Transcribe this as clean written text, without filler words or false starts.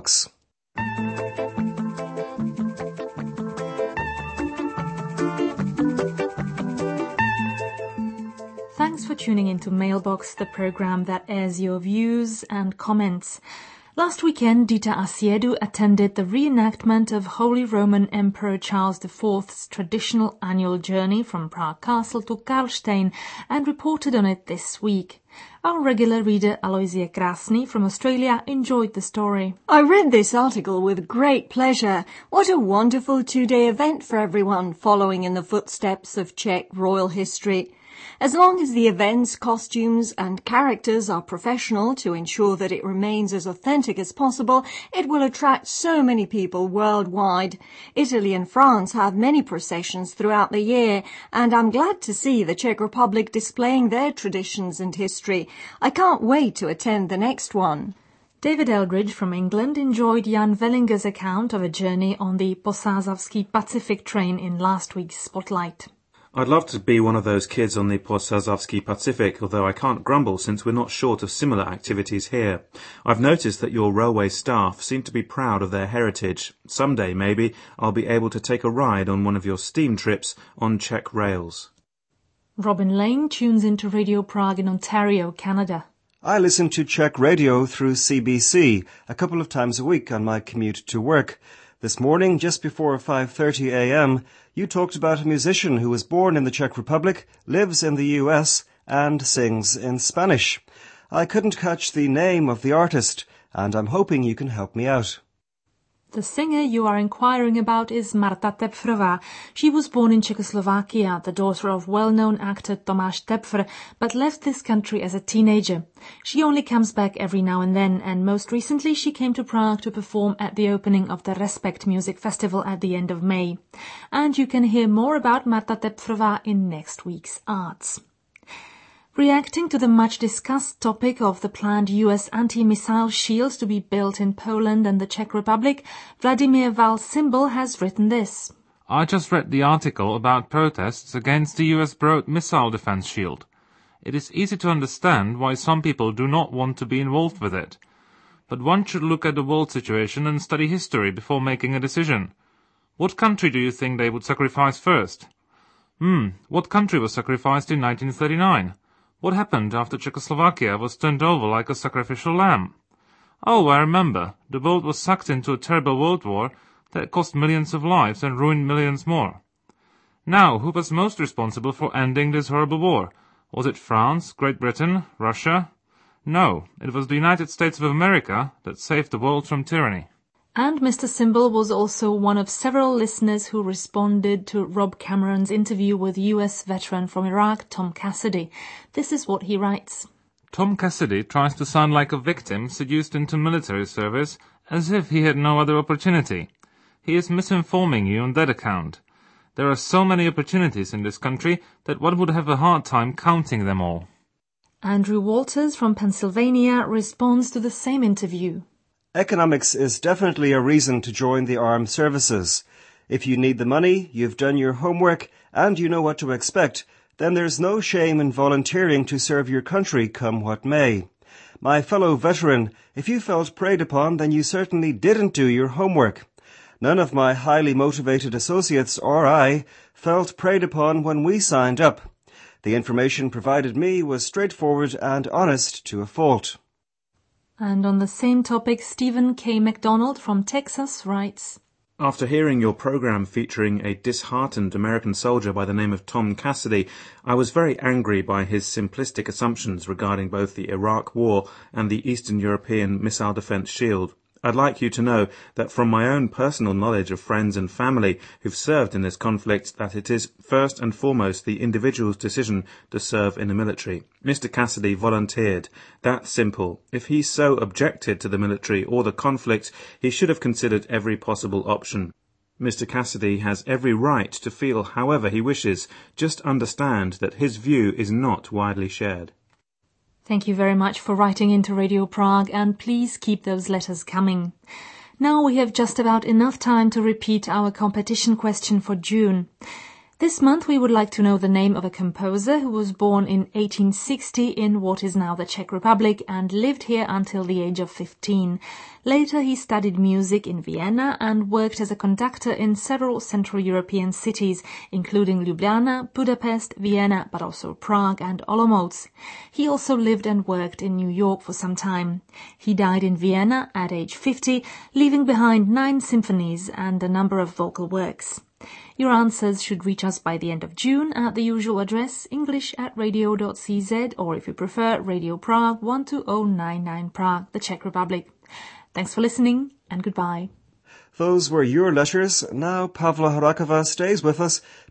Mailbox. Thanks for tuning into Mailbox, the program that airs your views and comments. Last weekend, Dita Asiedu attended the reenactment of Holy Roman Emperor Charles IV's traditional annual journey from Prague Castle to Karlstein and reported on it this week. Our regular reader Aloysia Krasny from Australia enjoyed the story. I read this article with great pleasure. What a wonderful 2-day event for everyone following in the footsteps of Czech royal history. As long as the events, costumes and characters are professional to ensure that it remains as authentic as possible, it will attract so many people worldwide. Italy and France have many processions throughout the year, and I'm glad to see the Czech Republic displaying their traditions and history. I can't wait to attend the next one. David Eldridge from England enjoyed Jan Wellinger's account of a journey on the Posázavský Pacific train in last week's Spotlight. I'd love to be one of those kids on the Posázavský Pacific, although I can't grumble since we're not short of similar activities here. I've noticed that your railway staff seem to be proud of their heritage. Someday, maybe, I'll be able to take a ride on one of your steam trips on Czech rails. Robin Lane tunes into Radio Prague in Ontario, Canada. I listen to Czech radio through CBC a couple of times a week on my commute to work. This morning, just before 5:30 a.m., you talked about a musician who was born in the Czech Republic, lives in the US, and sings in Spanish. I couldn't catch the name of the artist, and I'm hoping you can help me out. The singer you are inquiring about is Marta Tepfrová. She was born in Czechoslovakia, the daughter of well-known actor Tomáš Tepfr, but left this country as a teenager. She only comes back every now and then, and most recently she came to Prague to perform at the opening of the Respect Music Festival at the end of May. And you can hear more about Marta Tepfrová in next week's Arts. Reacting to the much-discussed topic of the planned US anti-missile shields to be built in Poland and the Czech Republic, Vladimir Val-Symbol has written this. I just read the article about protests against the US Broad missile defense shield. It is easy to understand why some people do not want to be involved with it. But one should look at the world situation and study history before making a decision. What country do you think they would sacrifice first? What country was sacrificed in 1939? What happened after Czechoslovakia was turned over like a sacrificial lamb? Oh, I remember. The world was sucked into a terrible world war that cost millions of lives and ruined millions more. Now, who was most responsible for ending this horrible war? Was it France, Great Britain, Russia? No, it was the United States of America that saved the world from tyranny. And Mr. Symbol was also one of several listeners who responded to Rob Cameron's interview with US veteran from Iraq, Tom Cassidy. This is what he writes. Tom Cassidy tries to sound like a victim seduced into military service as if he had no other opportunity. He is misinforming you on that account. There are so many opportunities in this country that one would have a hard time counting them all. Andrew Walters from Pennsylvania responds to the same interview. Economics is definitely a reason to join the armed services. If you need the money, you've done your homework, and you know what to expect, then there's no shame in volunteering to serve your country come what may. My fellow veteran, if you felt preyed upon, then you certainly didn't do your homework. None of my highly motivated associates or I felt preyed upon when we signed up. The information provided me was straightforward and honest to a fault. And on the same topic, Stephen K. McDonald from Texas writes, After hearing your program featuring a disheartened American soldier by the name of Tom Cassidy, I was very angry by his simplistic assumptions regarding both the Iraq War and the Eastern European Missile Defense Shield. I'd like you to know that from my own personal knowledge of friends and family who've served in this conflict, that it is first and foremost the individual's decision to serve in the military. Mr. Cassidy volunteered. That's simple. If he so objected to the military or the conflict, he should have considered every possible option. Mr. Cassidy has every right to feel however he wishes. Just understand that his view is not widely shared. Thank you very much for writing into Radio Prague, and please keep those letters coming. Now we have just about enough time to repeat our competition question for June. This month we would like to know the name of a composer who was born in 1860 in what is now the Czech Republic and lived here until the age of 15. Later he studied music in Vienna and worked as a conductor in several Central European cities, including Ljubljana, Budapest, Vienna, but also Prague and Olomouc. He also lived and worked in New York for some time. He died in Vienna at age 50, leaving behind 9 symphonies and a number of vocal works. Your answers should reach us by the end of June at the usual address, english@radio.cz, or if you prefer, Radio Prague 12099 Prague, the Czech Republic. Thanks for listening, and goodbye. Those were your letters. Now Pavla Horakova stays with us